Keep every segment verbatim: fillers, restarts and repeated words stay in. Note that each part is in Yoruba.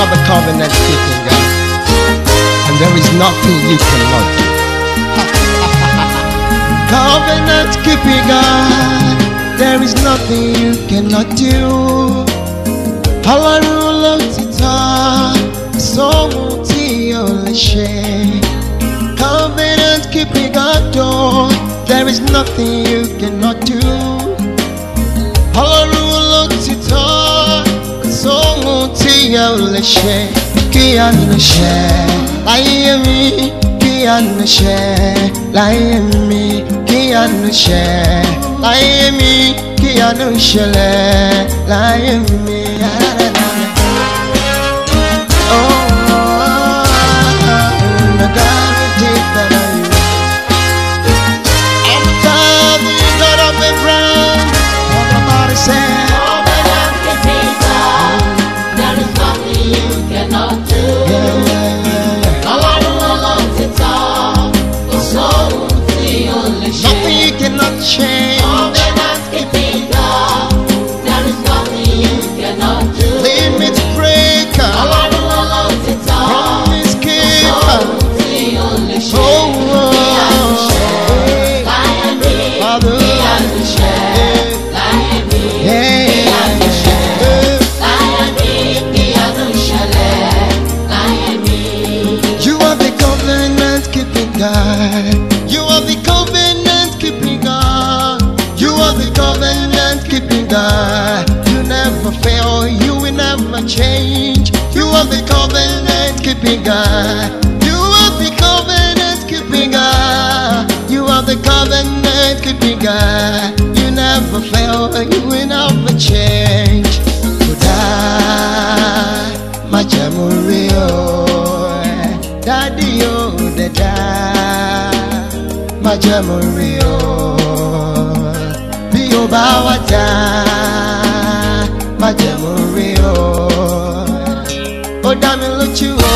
are the covenant keeping God, and there is nothing you cannot do. Covenant keeping God, there is nothing you cannot do. Ọlọ́run ló ti tán, sóhun tí o lè ṣe. Covenant keeping God, oh, there is nothing you cannot do. Ọlọ́run ló ti tán, sóhun tí o lè ṣe. Kí a lè ṣe láyé mi, kí a lè ṣe láyé mi, kí a lè ṣe láyé mi, kí a lè ṣẹlẹ̀ láyé mi. Change. Covenant keeping God, there is nothing you cannot do. Limit breaker, promise keeper. Oh, oh, Father, you are the covenant keeping God. You are the covenant keeping God. You are the covenant keeping God. You never fail, you will never change. You are the covenant keeping God. You are the covenant keeping God. You are the covenant keeping God. You never fail, you will never change. Today, my Jamurio, Daddy, oh, the dad, my Jamurio. Bí o bá wá já má jẹ̀mú rí o, ó dá mi lójú o.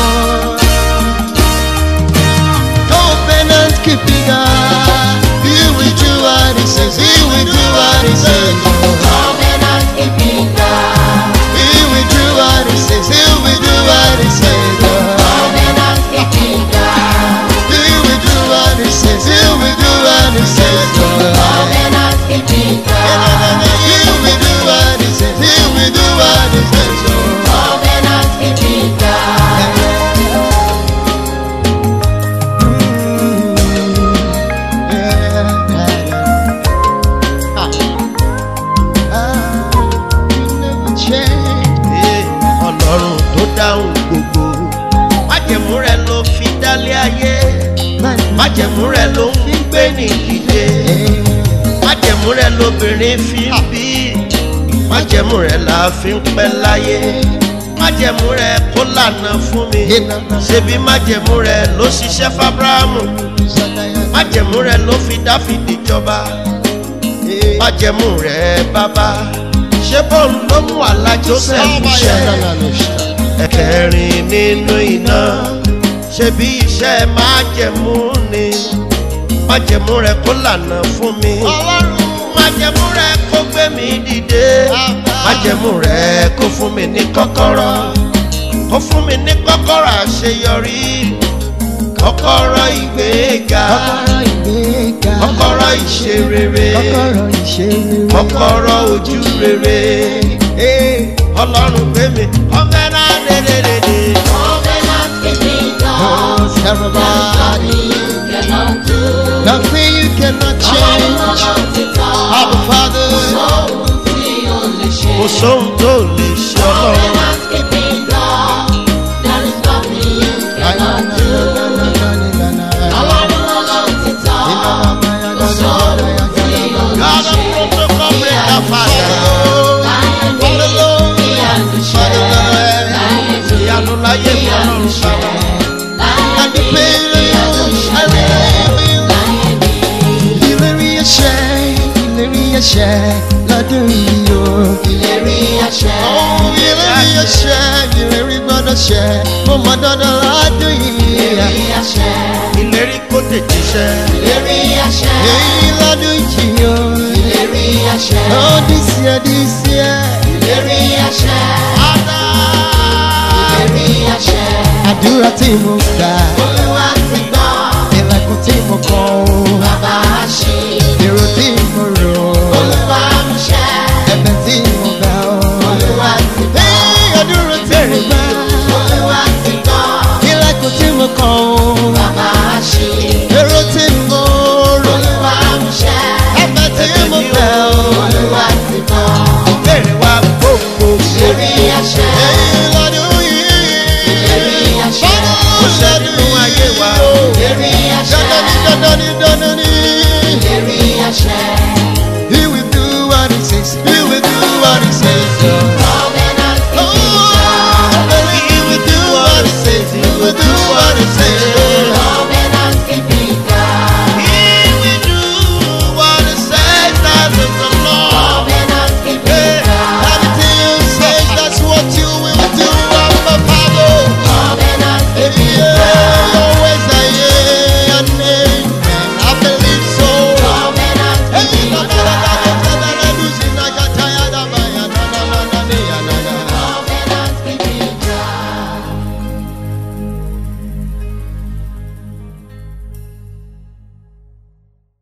Covenant keeping God, He will do what He says, He will do what He says. Covenant keeping God, He will do what He says, He will do what He says. Covenant keeping God, He will do what He says, He will do what He says. Covenant keeping God. Májẹ̀mú rẹ̀ ló ń gbé ní ìdílé, májẹ̀mú rẹ̀ lóbìnrin fi ń bí, májẹ̀mú rẹ̀ la fi ń pẹ́ láyé, májẹ̀mú rẹ̀ kó lànà fún mi, ṣebí májẹ̀mú rẹ̀ ló ṣiṣẹ́ f'Ábúráhámù, májẹ̀mú rẹ̀ ló fi Dáfídì jọba, májẹ̀mú rẹ̀ bàbá, ṣé bóun ló mú àlá Jósẹ́fù ṣẹ, ẹ̀kẹrin nínú iná. Ṣebí iṣẹ́ májẹ̀mú ni, májẹ̀mú rẹ̀ kó lànà fún mi, májẹ̀mú rẹ̀ kó gbé mi dìde, májẹ̀mú rẹ̀ kó fún mi ní kọ́kọ́rọ́, kó fún mi ní kọ́kọ́rọ́ àṣeyọrí, kọ́kọ́rọ́ ìgbéga, kọ́kọ́rọ́ ìṣerere, kọ́kọ́rọ́ ojú rere. Ọlọ́run gbé mi ọ̀fẹ́ náà dédédédé. Everybody, nothing you cannot change. Our Father, kò sóhun tó lè ṣe Ọlọ́run. God of protocol, break the fire. Ìyanu láyé mi Ọlọ́run sábà. Àṣẹ lọ́dún yìí o. Ìlérí àṣẹ. Oh, ìlérí àṣẹ, ìlérí gbọ́dọ̀ ṣẹ. Mo mọ dandan lọ́dún yìí. Ìlérí àṣẹ. Ìlérí kó tètè ṣẹ. Ìlérí àṣẹ. Èyí lọ́dún yìí o. Ìlérí àṣẹ. Ó dísíẹ̀ dísíẹ̀. Ìlérí àṣẹ. Ada. Ìlérí àdúrà tí mo gbà Olúwa ti gbọ́. ilẹ̀kùn tí mo kọ̀ o Bàbá ṣí. èrò tí mo rò Olúwa mú ṣẹ. ẹ̀bẹ̀ tí mo bẹ̀ o Olúwa ti gbọ́. àdúrà tí mo gbà Olúwa ti gbọ́. ilẹ̀kùn tí mo kọ̀ o Bàbá ṣí. èrò tí mo rò Olúwa mú ṣẹ. ẹ̀bẹ̀ tí mo bẹ̀ o Olúwa ti gbọ́. ìbéèrè wa gbogbo Èrí àṣẹ. lọ́dún yìí Èrí àṣẹ. ó ṣe nínú ayé wa Èrí àṣẹ. dandan ní dandan ní dandan ní. Èrí àṣẹ.